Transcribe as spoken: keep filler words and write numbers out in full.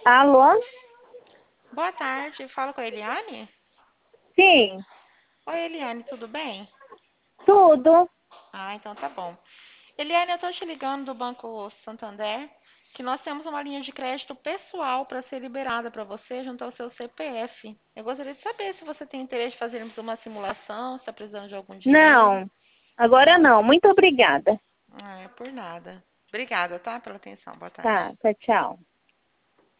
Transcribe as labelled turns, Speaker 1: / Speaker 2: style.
Speaker 1: Alô?
Speaker 2: Boa tarde, falo com a Eliane?
Speaker 1: Sim,
Speaker 2: Oi, Eliane, tudo bem?
Speaker 1: tudo.
Speaker 2: Ah, então tá bom. Eliane, eu tô te ligando do Banco Santander, que nós temos uma linha de crédito pessoal para ser liberada para você junto ao seu C P F. Eu gostaria de saber se você tem interesse de fazermos uma simulação, se está precisando de algum dinheiro.
Speaker 1: Não, agora
Speaker 2: Não?
Speaker 1: não. Muito obrigada.
Speaker 2: Ah, é por nada. Obrigada, tá, pela atenção. Boa tarde.
Speaker 1: Tá, tchau, tchau.